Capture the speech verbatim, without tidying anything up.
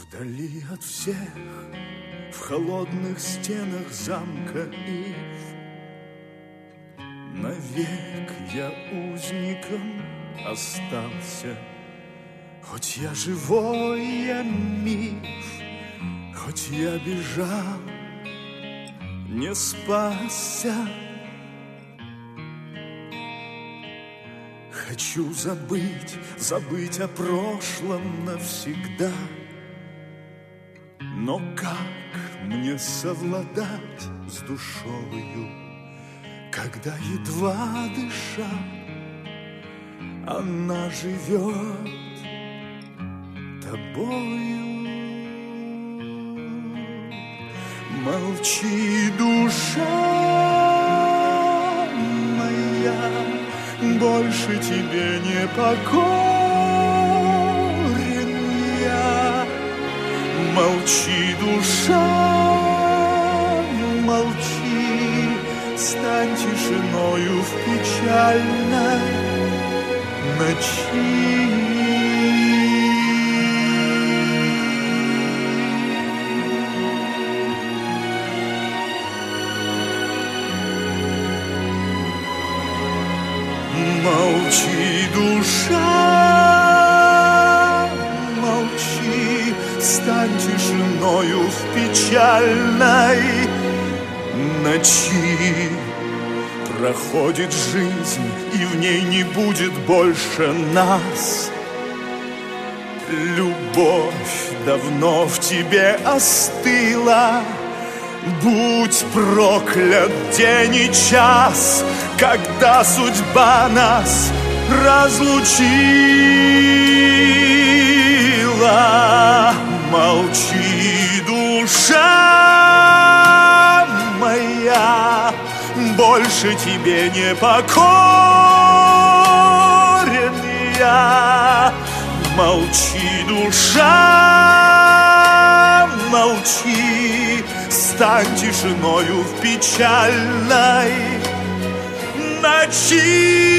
Вдали от всех, в холодных стенах замка Ив, навек я узником остался. Хоть я живой, я миф, хоть я бежал, не спасся. Хочу забыть, забыть о прошлом навсегда. Но как мне совладать с душою, когда едва дыша она живет тобою? Молчи, душа моя, больше тебе не покорен я. Молчи, душа, молчи, стань тишиною в печальной ночи. Молчи, душа, молчи, стань тишиною в печальной ночи. Проходит жизнь, и в ней не будет больше нас. Любовь давно в тебе остыла. Будь проклят день и час, когда судьба нас разлучила. Молчи, душа моя, больше тебе не покорен я. Молчи, душа, молчи, стань тишиною в печальной ночи.